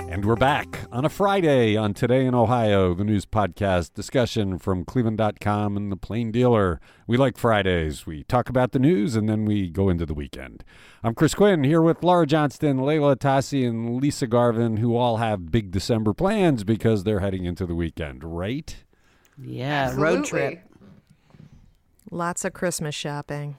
And we're back on a Friday on Today in Ohio, the news podcast discussion from Cleveland.com and the Plain Dealer. We like Fridays. We talk about the news and then we go into the weekend. I'm Chris Quinn here with Laura Johnston, Layla Tassi, and Lisa Garvin, who all have big December plans because they're heading into the weekend, right? Yeah, Absolutely. road trip. Lots of Christmas shopping.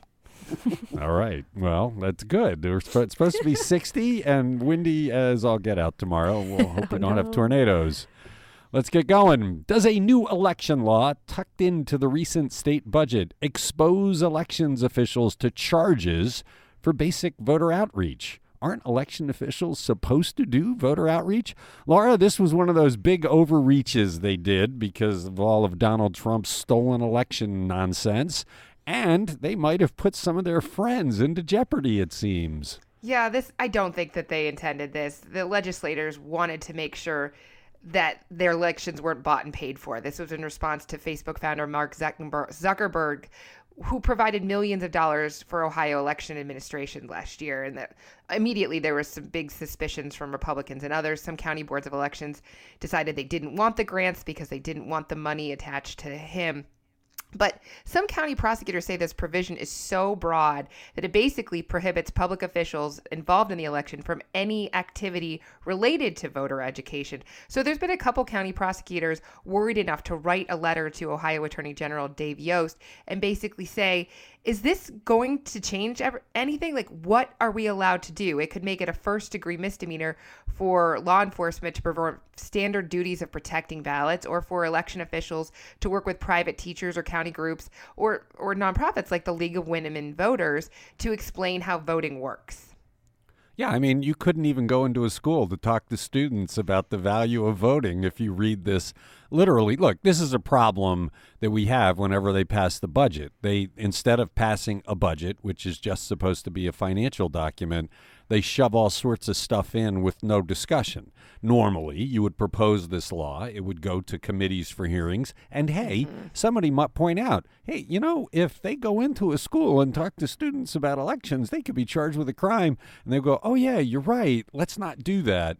All right. Well, that's good. It's supposed to be 60 and windy as all get out tomorrow. We'll hope we don't have tornadoes. Let's get going. Does a new election law tucked into the recent state budget expose elections officials to charges for basic voter outreach? Aren't election officials supposed to do voter outreach? Laura, this was one of those big overreaches they did because of all of Donald Trump's stolen election nonsense. And they might have put some of their friends into jeopardy, it seems. Yeah, I don't think that they intended this. The legislators wanted to make sure that their elections weren't bought and paid for. This was in response to Facebook founder Mark Zuckerberg, who provided millions of dollars for Ohio election administration last year. And that immediately there was some big suspicions from Republicans and others. Some county boards of elections decided they didn't want the grants because they didn't want the money attached to him. But some county prosecutors say this provision is so broad that it basically prohibits public officials involved in the election from any activity related to voter education. So there's been a couple county prosecutors worried enough to write a letter to Ohio Attorney General Dave Yost and basically say, is this going to change anything? Like, what are we allowed to do? It could make it a first-degree misdemeanor for law enforcement to perform standard duties of protecting ballots, or for election officials to work with private teachers or county groups or nonprofits like the League of Women Voters to explain how voting works. Yeah, I mean, you couldn't even go into a school to talk to students about the value of voting if you read this literally. Look, this is a problem that we have whenever they pass the budget. They, instead of passing a budget, which is just supposed to be a financial document, they shove all sorts of stuff in with no discussion. Normally, you would propose this law. It would go to committees for hearings. And, hey, somebody might point out, hey, you know, if they go into a school and talk to students about elections, they could be charged with a crime. And they go, oh, yeah, you're right. Let's not do that.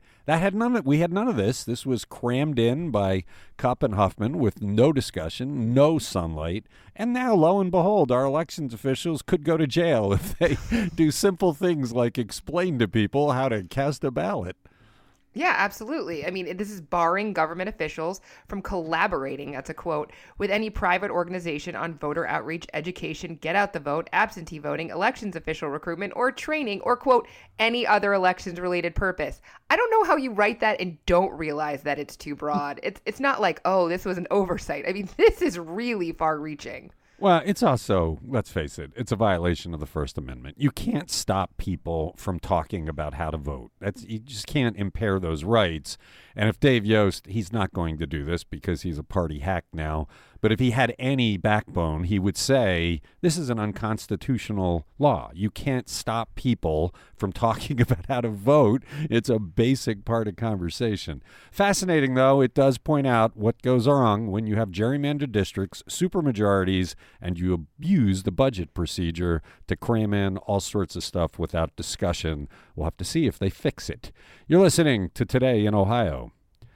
We had none of this. This was crammed in by Kopp and Huffman with no discussion, no sunlight. And now, lo and behold, our elections officials could go to jail if they do simple things like explain to people how to cast a ballot. Yeah, absolutely. I mean, this is barring government officials from collaborating, that's a quote, with any private organization on voter outreach, education, get out the vote, absentee voting, elections official recruitment, or training, or, quote, any other elections related purpose. I don't know how you write that and don't realize that it's too broad. It's not like, oh, this was an oversight. I mean, this is really far reaching. Well, it's also, let's face it, it's a violation of the First Amendment. You can't stop people from talking about how to vote. You just can't impair those rights. And if Dave Yost, he's not going to do this because he's a party hack now, but if he had any backbone, he would say, this is an unconstitutional law. You can't stop people from talking about how to vote. It's a basic part of conversation. Fascinating, though, it does point out what goes wrong when you have gerrymandered districts, supermajorities, and you abuse the budget procedure to cram in all sorts of stuff without discussion. We'll have to see if they fix it. You're listening to Today in Ohio.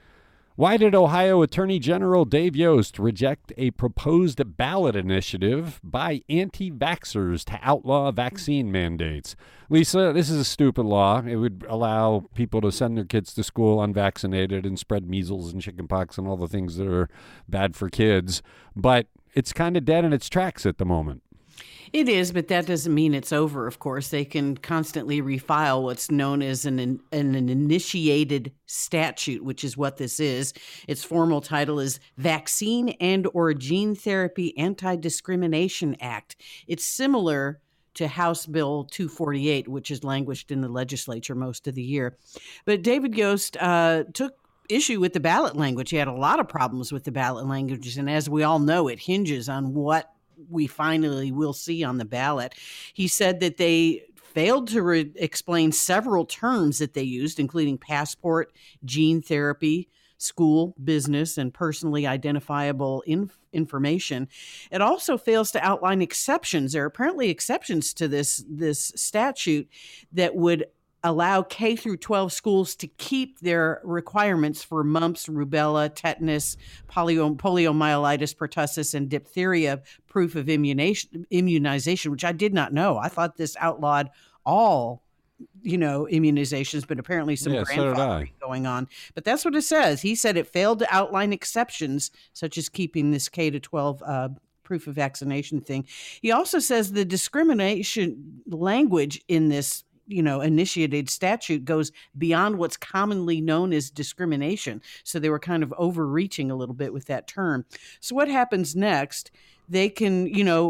Why did Ohio Attorney General Dave Yost reject a proposed ballot initiative by anti-vaxxers to outlaw vaccine mandates? Lisa, this is a stupid law. It would allow people to send their kids to school unvaccinated and spread measles and chickenpox and all the things that are bad for kids. But it's kind of dead in its tracks at the moment. It is, but that doesn't mean it's over, of course. They can constantly refile what's known as an initiated statute, which is what this is. Its formal title is Vaccine and/or Gene Therapy Anti-Discrimination Act. It's similar to House Bill 248, which has languished in the legislature most of the year. But David Yost took issue with the ballot language. He had a lot of problems with the ballot language, and as we all know, it hinges on what we finally will see on the ballot. He said that they failed to explain several terms that they used, including passport, gene therapy, school, business, and personally identifiable information. It also fails to outline exceptions. There are apparently exceptions to this statute that would allow K through 12 schools to keep their requirements for mumps, rubella, tetanus, poliomyelitis, pertussis, and diphtheria proof of immunization, which I did not know. I thought this outlawed all immunizations, but apparently some grandfathering going on. But that's what it says. He said it failed to outline exceptions, such as keeping this K to 12 proof of vaccination thing. He also says the discrimination language in this initiated statute goes beyond what's commonly known as discrimination. So they were kind of overreaching a little bit with that term. So what happens next? They can,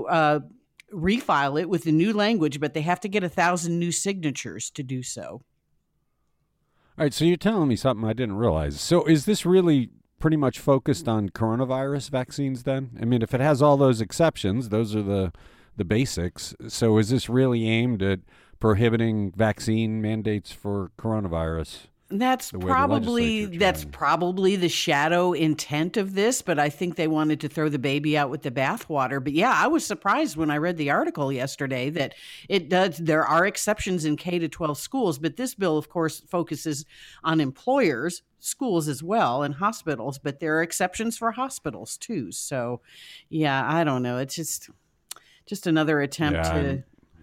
refile it with the new language, but they have to get 1,000 new signatures to do so. All right, so you're telling me something I didn't realize. So is this really pretty much focused on coronavirus vaccines then? I mean, if it has all those exceptions, those are the basics. So is this really aimed at prohibiting vaccine mandates for coronavirus? That's probably the shadow intent of this, but I think they wanted to throw the baby out with the bathwater. But yeah, I was surprised when I read the article yesterday that there are exceptions in K to 12 schools, but this bill, of course, focuses on employers, schools as well, and hospitals, but there are exceptions for hospitals too. So yeah, I don't know. It's just another attempt to.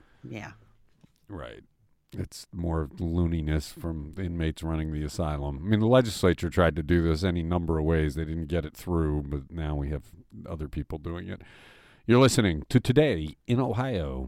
Right. It's more looniness from inmates running the asylum. I mean, the legislature tried to do this any number of ways. They didn't get it through, but now we have other people doing it. You're listening to Today in Ohio.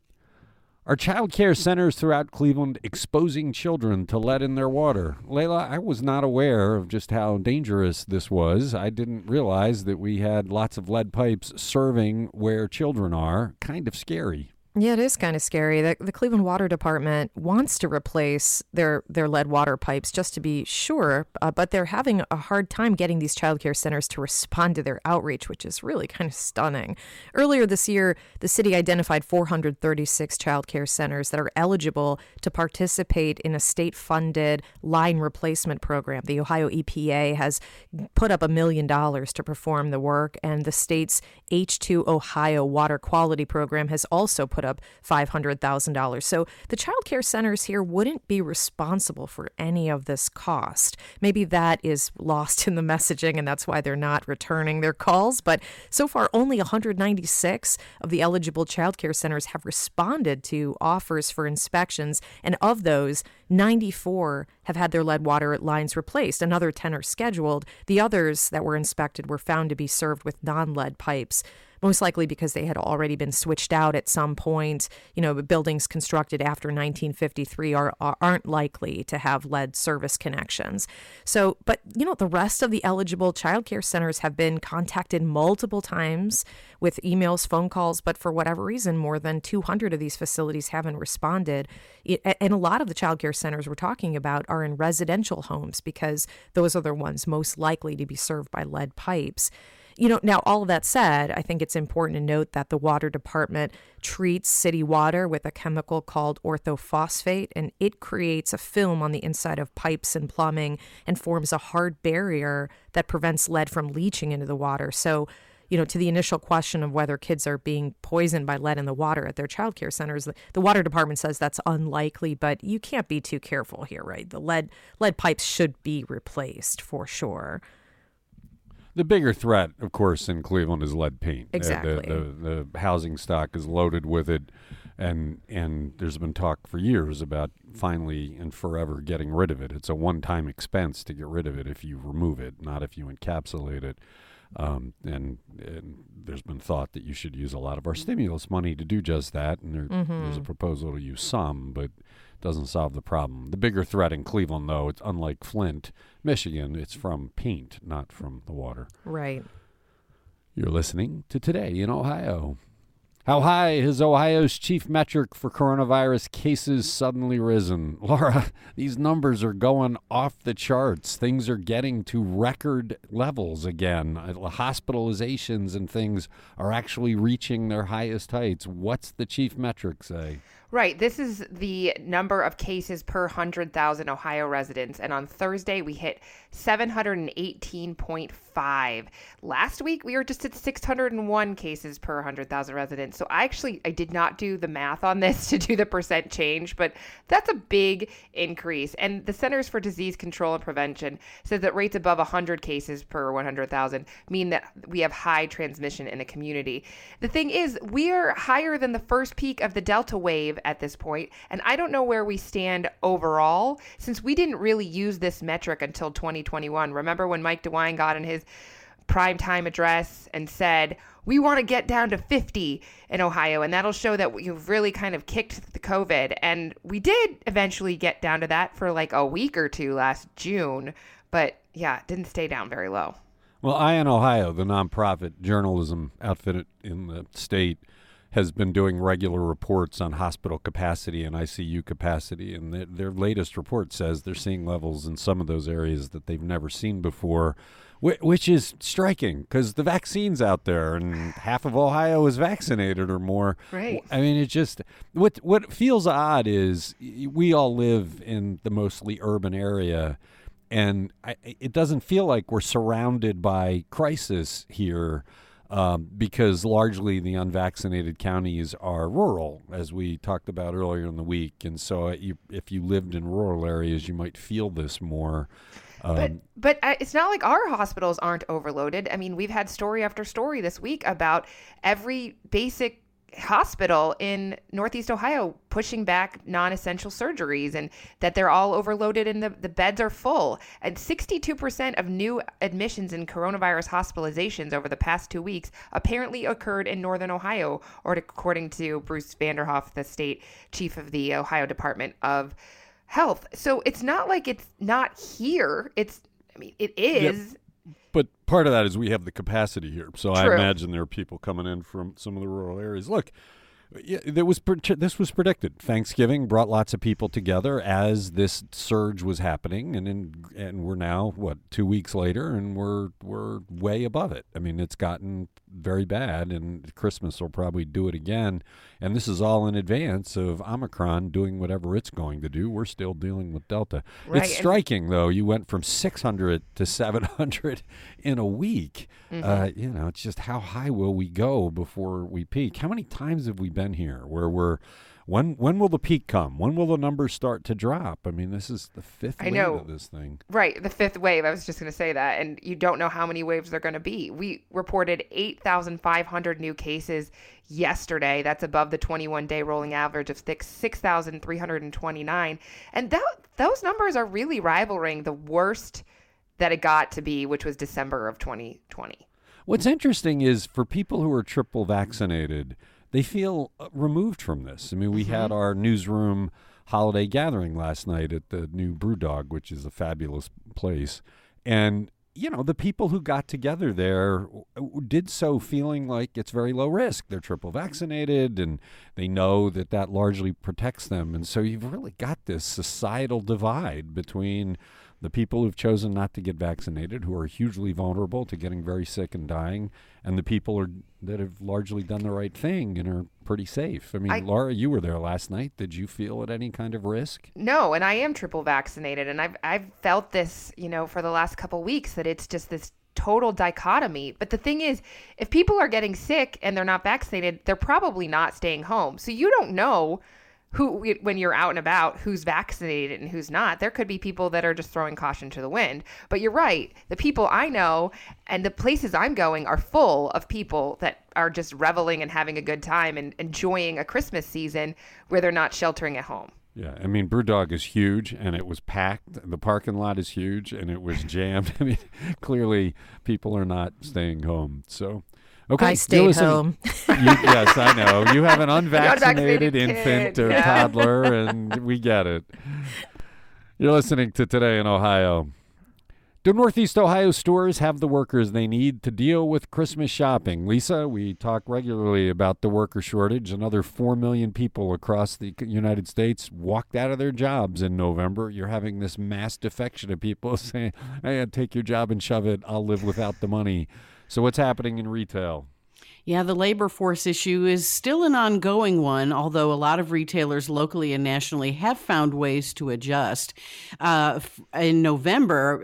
Are child care centers throughout Cleveland exposing children to lead in their water? Layla, I was not aware of just how dangerous this was. I didn't realize that we had lots of lead pipes serving where children are. Kind of scary. Yeah, it is kind of scary. The Cleveland Water Department wants to replace their lead water pipes just to be sure, but they're having a hard time getting these child care centers to respond to their outreach, which is really kind of stunning. Earlier this year, the city identified 436 child care centers that are eligible to participate in a state-funded line replacement program. The Ohio EPA has put up $1 million to perform the work, and the state's H2 Ohio Water Quality Program has also put up $500,000. So the child care centers here wouldn't be responsible for any of this cost. Maybe that is lost in the messaging, and that's why they're not returning their calls. But so far, only 196 of the eligible child care centers have responded to offers for inspections. And of those, 94 have had their lead water lines replaced. Another 10 are scheduled. The others that were inspected were found to be served with non-lead pipes, most likely because they had already been switched out at some point. Buildings constructed after 1953 aren't likely to have lead service connections. So, but the rest of the eligible child care centers have been contacted multiple times with emails, phone calls, but for whatever reason, more than 200 of these facilities haven't responded. And a lot of the child care centers we're talking about are in residential homes because those are the ones most likely to be served by lead pipes. Now, all of that said, I think it's important to note that the water department treats city water with a chemical called orthophosphate, and it creates a film on the inside of pipes and plumbing and forms a hard barrier that prevents lead from leaching into the water. So, to the initial question of whether kids are being poisoned by lead in the water at their child care centers, the water department says that's unlikely, but you can't be too careful here, right? The lead pipes should be replaced for sure. The bigger threat, of course, in Cleveland is lead paint. Exactly. The housing stock is loaded with it, and there's been talk for years about finally and forever getting rid of it. It's a one-time expense to get rid of it if you remove it, not if you encapsulate it. And there's been thought that you should use a lot of our stimulus money to do just that, and there's a proposal to use some, but doesn't solve the problem. The bigger threat in Cleveland, though, it's unlike Flint, Michigan, it's from paint, not from the water. Right. You're listening to Today in Ohio. How high has Ohio's chief metric for coronavirus cases suddenly risen? Laura, these numbers are going off the charts. Things are getting to record levels again. Hospitalizations and things are actually reaching their highest heights. What's the chief metric say? Right. This is the number of cases per 100,000 Ohio residents. And on Thursday, we hit 718.5. Last week, we were just at 601 cases per 100,000 residents. So I did not do the math on this to do the percent change, but that's a big increase. And the Centers for Disease Control and Prevention says that rates above 100 cases per 100,000 mean that we have high transmission in a community. The thing is, we are higher than the first peak of the Delta wave at this point, and I don't know where we stand overall since we didn't really use this metric until 2021. Remember when Mike DeWine got in his primetime address and said, we want to get down to 50 in Ohio, and that'll show that you've really kind of kicked the COVID. And we did eventually get down to that for like a week or two last June, but yeah, it didn't stay down very low. Well, ION Ohio, the nonprofit journalism outfit in the state, has been doing regular reports on hospital capacity and ICU capacity, and their latest report says they're seeing levels in some of those areas that they've never seen before, which is striking because the vaccine's out there and half of Ohio is vaccinated or more. Right. I mean, it just what feels odd is we all live in the mostly urban area, and it doesn't feel like we're surrounded by crisis here. Because largely the unvaccinated counties are rural, as we talked about earlier in the week. And so if you lived in rural areas, you might feel this more. But it's not like our hospitals aren't overloaded. I mean, we've had story after story this week about every basic hospital in Northeast Ohio pushing back non-essential surgeries and that they're all overloaded and the beds are full. And 62% of new admissions in coronavirus hospitalizations over the past 2 weeks apparently occurred in Northern Ohio, or according to Bruce Vanderhoff, the state chief of the Ohio Department of Health. So it's not like it's not here. It is. Yep. But part of that is we have the capacity here. So True. I imagine there are people coming in from some of the rural areas. Look, this was predicted. Thanksgiving brought lots of people together as this surge was happening, and we're now 2 weeks later, and we're way above it. I mean, it's gotten very bad, and Christmas will probably do it again. And this is all in advance of Omicron doing whatever it's going to do. We're still dealing with Delta. Right. It's striking, though. You went from 600 to 700 in a week. Mm-hmm. It's just how high will we go before we peak? How many times have we been here where when will the peak come? When will the numbers start to drop? I mean, this is the fifth wave of this thing. Right, the fifth wave. I was just going to say that. And you don't know how many waves they're going to be. We reported 8,500 new cases yesterday. That's above the 21-day rolling average of 6,329. And those numbers are really rivaling the worst that it got to be, which was December of 2020. What's interesting is for people who are triple vaccinated, they feel removed from this. I mean, we had our newsroom holiday gathering last night at the new Brewdog, which is a fabulous place. And, the people who got together there did so feeling like it's very low risk. They're triple vaccinated, and they know that largely protects them. And so you've really got this societal divide between the people who've chosen not to get vaccinated, who are hugely vulnerable to getting very sick and dying, and the people that have largely done the right thing and are pretty safe. I mean, Laura, you were there last night. Did you feel at any kind of risk? No, and I am triple vaccinated, and I've felt this, for the last couple weeks, that it's just this total dichotomy. But the thing is, if people are getting sick and they're not vaccinated, they're probably not staying home. So you don't know when you're out and about, who's vaccinated and who's not. There could be people that are just throwing caution to the wind. But you're right. The people I know and the places I'm going are full of people that are just reveling and having a good time and enjoying a Christmas season where they're not sheltering at home. Yeah, I mean, Brewdog is huge, and it was packed. The parking lot is huge, and it was jammed. I mean, clearly people are not staying home. So, okay. I stayed home. Yes, I know. You have an unvaccinated infant or yeah. toddler, and we get it. You're listening to Today in Ohio. Do Northeast Ohio stores have the workers they need to deal with Christmas shopping? Lisa, we talk regularly about the worker shortage. Another 4 million people across the United States walked out of their jobs in November. You're having this mass defection of people saying, hey, take your job and shove it. I'll live without the money. So what's happening in retail? Yeah, the labor force issue is still an ongoing one, although a lot of retailers locally and nationally have found ways to adjust. In November,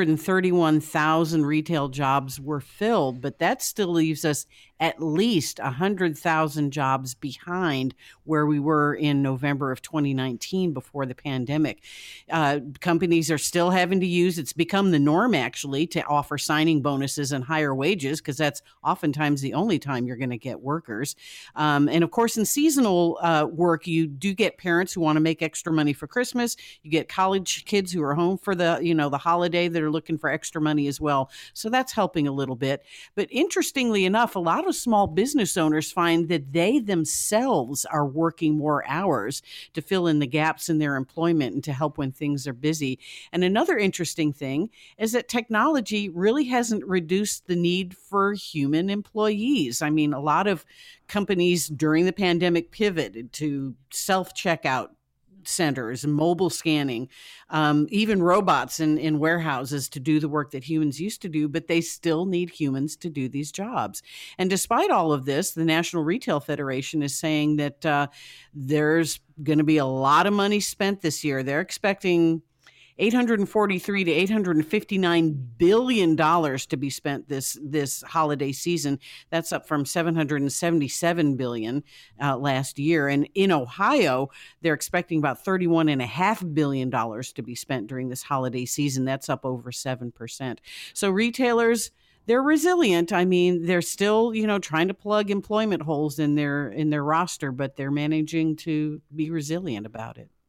331,000 retail jobs were filled, but that still leaves us at least 100,000 jobs behind where we were in November of 2019 before the pandemic. Companies are still having to it's become the norm actually to offer signing bonuses and higher wages because that's oftentimes the only time you're going to get workers. And of course, in seasonal work, you do get parents who want to make extra money for Christmas. You get college kids who are home for the holiday that are looking for extra money as well. So that's helping a little bit. But interestingly enough, a lot of small business owners find that they themselves are working more hours to fill in the gaps in their employment and to help when things are busy. And another interesting thing is that technology really hasn't reduced the need for human employees. I mean, a lot of companies during the pandemic pivoted to self-checkout centers, mobile scanning, even robots in warehouses to do the work that humans used to do, but they still need humans to do these jobs. And despite all of this, the National Retail Federation is saying that there's going to be a lot of money spent this year. They're expecting $843 to $859 billion to be spent this holiday season. That's up from $777 billion last year. And in Ohio, they're expecting about $31.5 billion to be spent during this holiday season. That's up over 7%. So retailers, they're resilient. I mean, they're still, trying to plug employment holes in their roster, but they're managing to be resilient about it.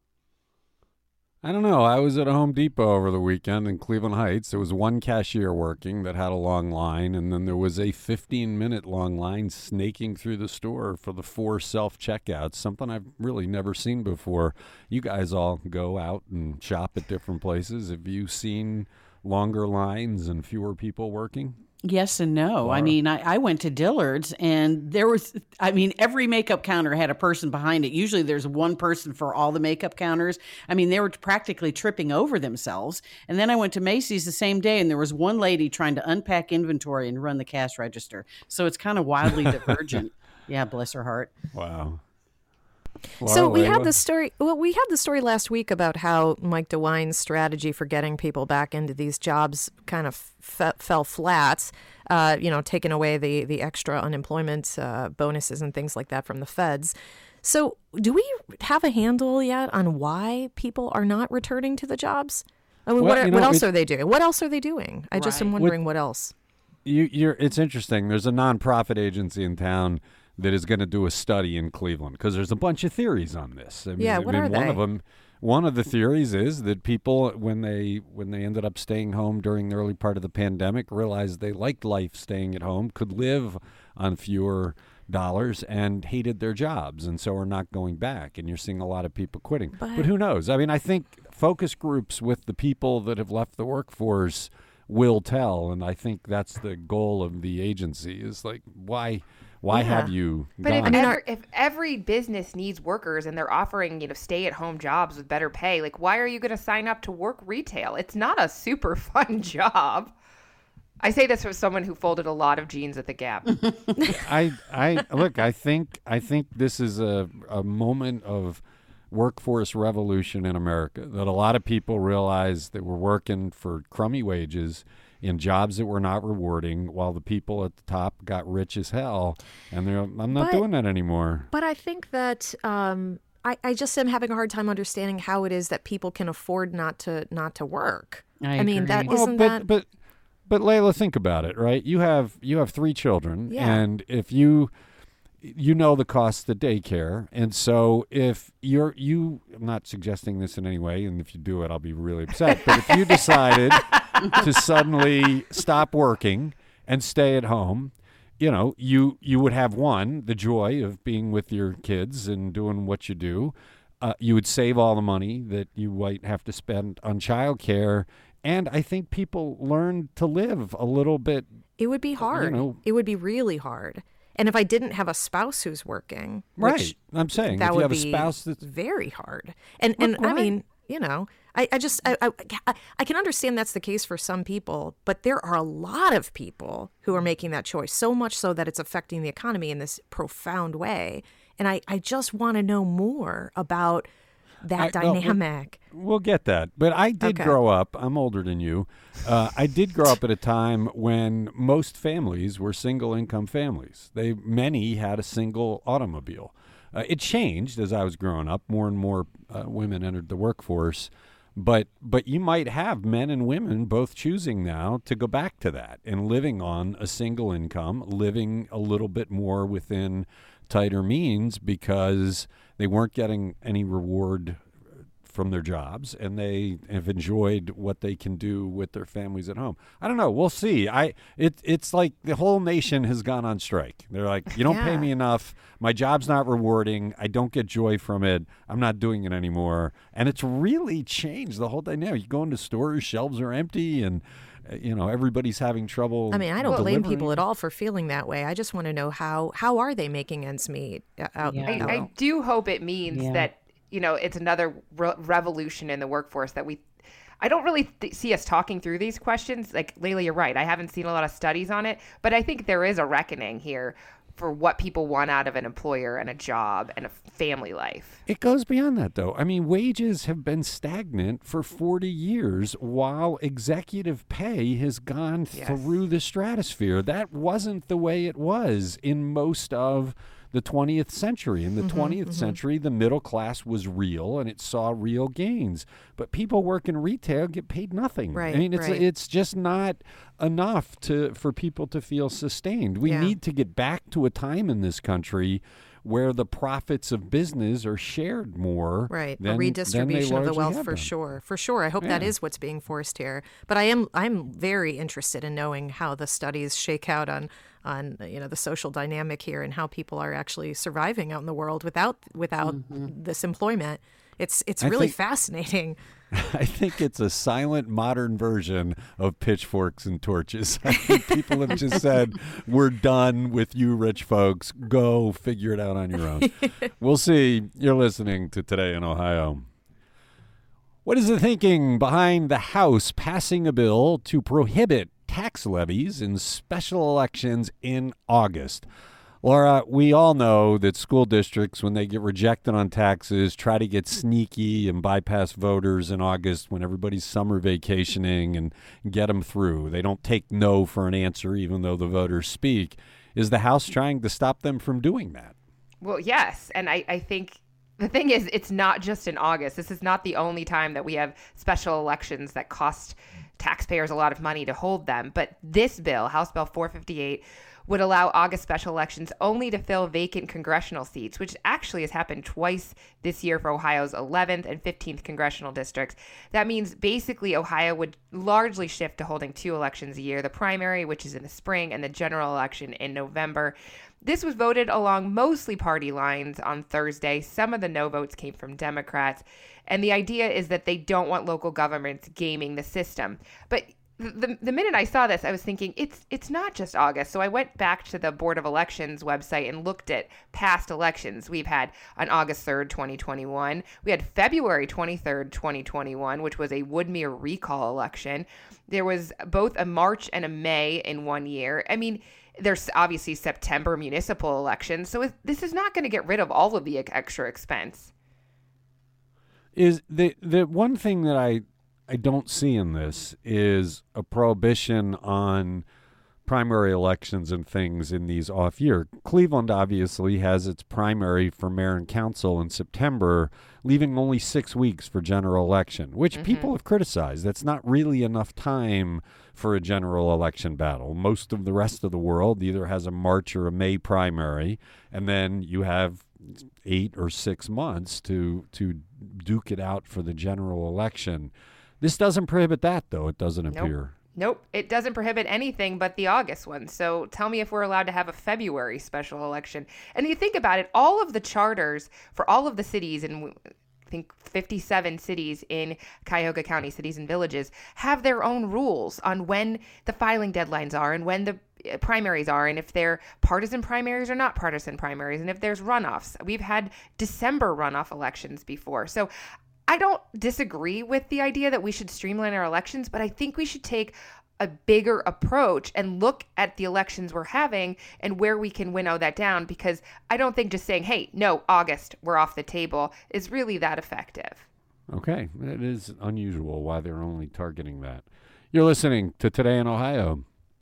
I don't know. I was at a Home Depot over the weekend in Cleveland Heights. There was one cashier working that had a long line, and then there was a 15-minute long line snaking through the store for the 4 self-checkouts, something I've really never seen before. You guys all go out and shop at different places. Have you seen longer lines and fewer people working? Yes and no. Laura. I mean, I went to Dillard's and every makeup counter had a person behind it. Usually there's one person for all the makeup counters. I mean, they were practically tripping over themselves. And then I went to Macy's the same day and there was one lady trying to unpack inventory and run the cash register. So it's kind of wildly divergent. Yeah, bless her heart. Wow. So we had the story. Well, we had the story last week about how Mike DeWine's strategy for getting people back into these jobs kind of fell flat. Taking away the extra unemployment bonuses and things like that from the feds. So, do we have a handle yet on why people are not returning to the jobs? I mean, what else are they doing? What else are they doing? I just am wondering what else. It's interesting. There's a nonprofit agency in town that is going to do a study in Cleveland because there's a bunch of theories on this. What are they? One of the theories is that people, when they ended up staying home during the early part of the pandemic, realized they liked life staying at home, could live on fewer dollars, and hated their jobs, and so are not going back. And you're seeing a lot of people quitting. But who knows? I mean, I think focus groups with the people that have left the workforce will tell, and I think that's the goal of the agency is like, why have you gone? But if every business needs workers and they're offering, stay-at-home jobs with better pay, like why are you going to sign up to work retail? It's not a super fun job. I say this from someone who folded a lot of jeans at the Gap. I think this is a moment of workforce revolution in America, that a lot of people realize that we're working for crummy wages in jobs that were not rewarding, while the people at the top got rich as hell, and I'm not doing that anymore. But I think that I just am having a hard time understanding how it is that people can afford not to work. I mean, that isn't that. But Layla, think about it, right? You have 3 children, and if you know the cost of daycare, and so if I'm not suggesting this in any way, and if you do it, I'll be really upset. But if you decided to suddenly stop working and stay at home, you would have the joy of being with your kids and doing what you do. You would save all the money that you might have to spend on childcare, and I think people learn to live a little bit. It would be hard. It would be really hard. And if I didn't have a spouse who's working, right? I'm saying that if would you have be a spouse that's very hard. And I mean, I can understand that's the case for some people, but there are a lot of people who are making that choice, so much so that it's affecting the economy in this profound way. And I just want to know more about that dynamic. We'll get that. But I did grow up. I'm older than you. I did grow up at a time when most families were single-income families. Many had a single automobile. It changed as I was growing up. More and more women entered the workforce. But you might have men and women both choosing now to go back to that and living on a single income, living a little bit more within tighter means because they weren't getting any reward from their jobs, and they have enjoyed what they can do with their families at home. I don't know. We'll see. It's like the whole nation has gone on strike. They're like, you don't pay me enough. My job's not rewarding. I don't get joy from it. I'm not doing it anymore. And it's really changed the whole dynamic. You go into stores, shelves are empty, and everybody's having trouble. I mean, I don't blame people at all for feeling that way. I just want to know how are they making ends meet out. I do hope it means that it's another revolution in the workforce that I don't really see us talking through these questions. Like, Layla, you're right. I haven't seen a lot of studies on it, but I think there is a reckoning here for what people want out of an employer and a job and a family life. It goes beyond that, though. I mean, wages have been stagnant for 40 years while executive pay has gone through the stratosphere. That wasn't the way it was in most of the 20th century. In the 20th century, the middle class was real and it saw real gains. But people work in retail get paid nothing. Right, I mean, it's just not enough for people to feel sustained. We need to get back to a time in this country where the profits of business are shared more. Right, a redistribution of the wealth for sure. I hope that is what's being forced here. But I'm very interested in knowing how the studies shake out on the social dynamic here and how people are actually surviving out in the world without this employment. It's really fascinating. I think it's a silent modern version of pitchforks and torches. I think people have just said, we're done with you rich folks. Go figure it out on your own. We'll see. You're listening to Today in Ohio. What is the thinking behind the House passing a bill to prohibit tax levies in special elections in August? Laura, we all know that school districts, when they get rejected on taxes, try to get sneaky and bypass voters in August when everybody's summer vacationing and get them through. They don't take no for an answer, even though the voters speak. Is the House trying to stop them from doing that? Well, yes. And I think the thing is, it's not just in August. This is not the only time that we have special elections that cost taxpayers a lot of money to hold them. But this bill, House Bill 458, would allow August special elections only to fill vacant congressional seats, which actually has happened twice this year for Ohio's 11th and 15th congressional districts. That means basically Ohio would largely shift to holding 2 elections a year, the primary, which is in the spring, and the general election in November. This was voted along mostly party lines on Thursday. Some of the no votes came from Democrats. And the idea is that they don't want local governments gaming the system. But the minute I saw this, I was thinking, it's not just August. So I went back to the Board of Elections website and looked at past elections. We've had on August 3rd, 2021. We had February 23rd, 2021, which was a Woodmere recall election. There was both a March and a May in one year. I mean, there's obviously September municipal elections. So this is not going to get rid of all of the extra expense. Is the one thing that I don't see in this is a prohibition on primary elections and things in these off year. Cleveland obviously has its primary for mayor and council in September, leaving only 6 weeks for general election, which people have criticized. That's not really enough time for a general election battle. Most of the rest of the world either has a March or a May primary, and then you have 8 or 6 months to duke it out for the general election. This doesn't prohibit that, though, it doesn't appear. Nope, it doesn't prohibit anything but the August one. So tell me if we're allowed to have a February special election. And you think about it, all of the charters for all of the cities, and I think 57 cities in Cuyahoga County, cities and villages, have their own rules on when the filing deadlines are and when the primaries are, and if they're partisan primaries or not partisan primaries, and if there's runoffs. We've had December runoff elections before. So I don't disagree with the idea that we should streamline our elections, but I think we should take a bigger approach and look at the elections we're having and where we can winnow that down, because I don't think just saying, hey, no, August, we're off the table is really that effective. Okay, it is unusual why they're only targeting that. You're listening to Today in Ohio.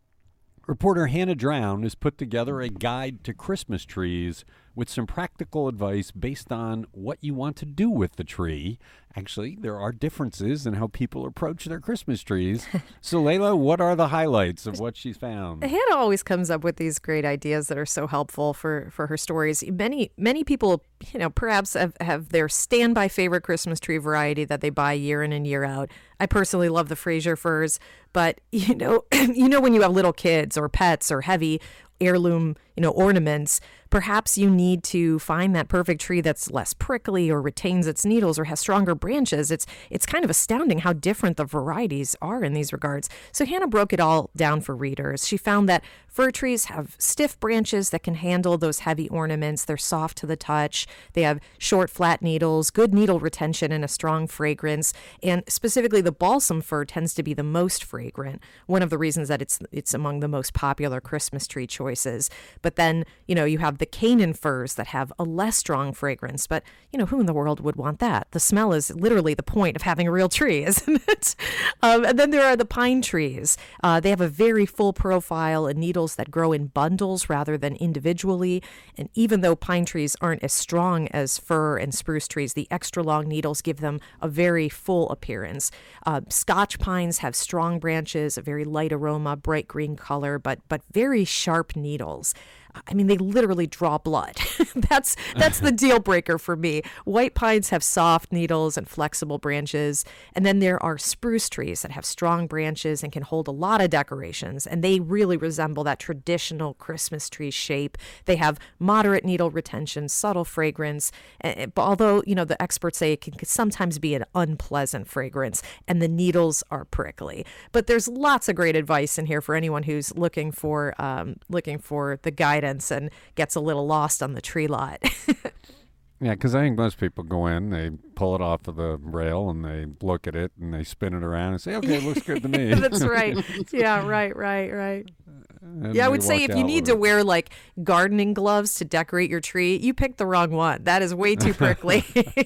Reporter Hannah Drown has put together a guide to Christmas trees with some practical advice based on what you want to do with the tree. Actually, there are differences in how people approach their Christmas trees. So, Layla, what are the highlights of what she's found? Hannah always comes up with these great ideas that are so helpful for her stories. Many people, perhaps have their standby favorite Christmas tree variety that they buy year in and year out. I personally love the Fraser firs, but when you have little kids or pets or heavy heirloom, ornaments, perhaps you need to find that perfect tree that's less prickly or retains its needles or has stronger branches. It's kind of astounding how different the varieties are in these regards. So Hannah broke it all down for readers. She found that fir trees have stiff branches that can handle those heavy ornaments. They're soft to the touch. They have short, flat needles, good needle retention, and a strong fragrance. And specifically, the balsam fir tends to be the most fragrant. One of the reasons that it's among the most popular Christmas tree choices. But then, you have the Canaan firs that have a less strong fragrance. But, who in the world would want that? The smell is literally the point of having a real tree, isn't it? And then there are the pine trees. They have a very full profile and needles that grow in bundles rather than individually. And even though pine trees aren't as strong as fir and spruce trees, the extra long needles give them a very full appearance. Scotch pines have strong branches, a very light aroma, bright green color, but very sharp needles. I mean, they literally draw blood. That's the deal breaker for me. White pines have soft needles and flexible branches. And then there are spruce trees that have strong branches and can hold a lot of decorations. And they really resemble that traditional Christmas tree shape. They have moderate needle retention, subtle fragrance. Although, the experts say it can sometimes be an unpleasant fragrance and the needles are prickly. But there's lots of great advice in here for anyone who's looking for the guidance and gets a little lost on the tree lot. Yeah, because I think most people go in, they pull it off of the rail, and they look at it, and they spin it around and say, okay, it looks good to me. That's right. Yeah, right. I would say if you need to wear like gardening gloves to decorate your tree, you picked the wrong one. That is way too prickly.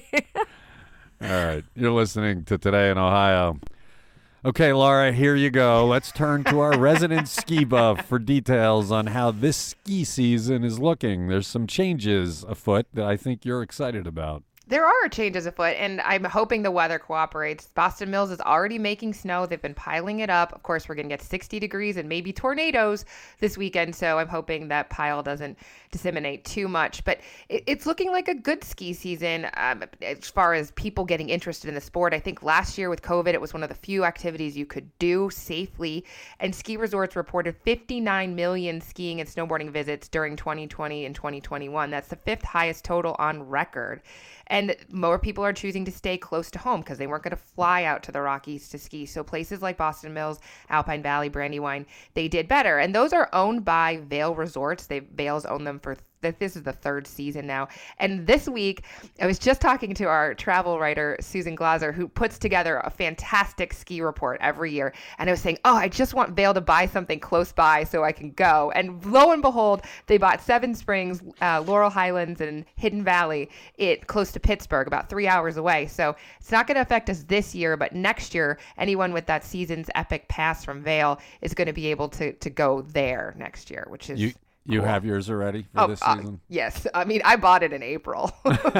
All right. You're listening to Today in Ohio. Okay, Laura, here you go. Let's turn to our resident ski buff for details on how this ski season is looking. There's some changes afoot that I think you're excited about. There are changes afoot, and I'm hoping the weather cooperates. Boston Mills is already making snow. They've been piling it up. Of course, we're going to get 60 degrees and maybe tornadoes this weekend, so I'm hoping that pile doesn't disseminate too much. But it's looking like a good ski season as far as people getting interested in the sport. I think last year with COVID, it was one of the few activities you could do safely, and ski resorts reported 59 million skiing and snowboarding visits during 2020 and 2021. That's the fifth highest total on record. And more people are choosing to stay close to home because they weren't going to fly out to the Rockies to ski. So places like Boston Mills, Alpine Valley, Brandywine, they did better. And those are owned by Vail Resorts. Vail's owned them for this is the third season now. And this week, I was just talking to our travel writer, Susan Glaser, who puts together a fantastic ski report every year. And I was saying, I just want Vail to buy something close by so I can go. And lo and behold, they bought Seven Springs, Laurel Highlands, and Hidden Valley, close to Pittsburgh, about 3 hours away. So it's not going to affect us this year, but next year, anyone with that season's epic pass from Vail is going to be able to go there next year, which is... You have yours already for this season? Yes. I mean, I bought it in April.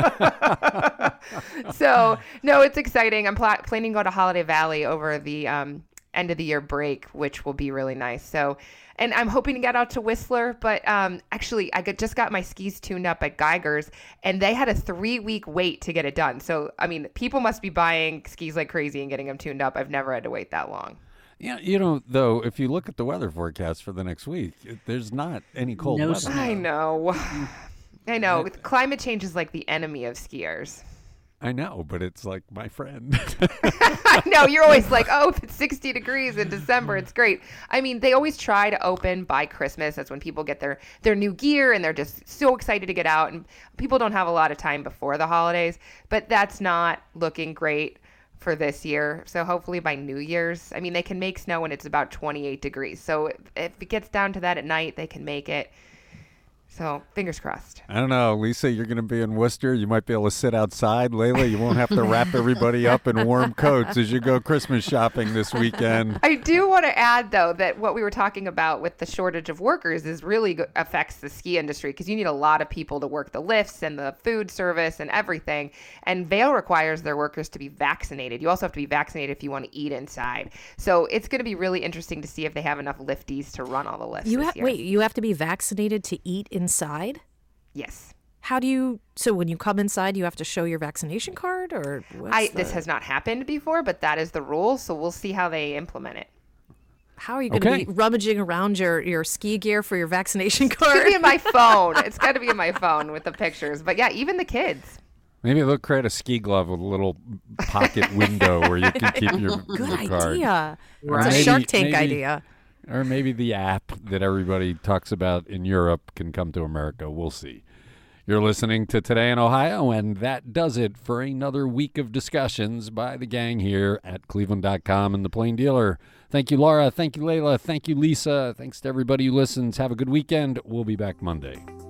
So, no, it's exciting. I'm planning to go to Holiday Valley over the end of the year break, which will be really nice. So, and I'm hoping to get out to Whistler, but actually, I just got my skis tuned up at Geiger's, and they had a 3-week wait to get it done. So, I mean, people must be buying skis like crazy and getting them tuned up. I've never had to wait that long. Yeah, though, if you look at the weather forecast for the next week, there's not any cold weather. I know. Climate change is like the enemy of skiers. I know, but it's like my friend. I know, you're always like, oh, if it's 60 degrees in December, it's great. I mean, they always try to open by Christmas. That's when people get their new gear and they're just so excited to get out. And people don't have a lot of time before the holidays, but that's not looking great for this year. So hopefully by New Year's, I mean, they can make snow when it's about 28 degrees. So if it gets down to that at night, they can make it. So fingers crossed. I don't know, Lisa, you're going to be in Worcester. You might be able to sit outside. Layla, you won't have to wrap everybody up in warm coats as you go Christmas shopping this weekend. I do want to add, though, that what we were talking about with the shortage of workers is really affects the ski industry because you need a lot of people to work the lifts and the food service and everything. And Vail requires their workers to be vaccinated. You also have to be vaccinated if you want to eat inside. So it's going to be really interesting to see if they have enough lifties to run all the lifts this year. Wait, you have to be vaccinated to eat inside? Yes. How do you, so when you come inside, you have to show your vaccination card or This has not happened before, but that is the rule. So we'll see how they implement it. How are you going to be rummaging around your ski gear for your vaccination card? It's going to be in my phone. It's got to be in my phone with the pictures. But yeah, even the kids. Maybe they'll create a ski glove with a little pocket window where you can keep your Good card. idea. Right. It's a Shark Tank idea. Or maybe the app that everybody talks about in Europe can come to America. We'll see. You're listening to Today in Ohio, and that does it for another week of discussions by the gang here at Cleveland.com and The Plain Dealer. Thank you, Laura. Thank you, Layla. Thank you, Lisa. Thanks to everybody who listens. Have a good weekend. We'll be back Monday.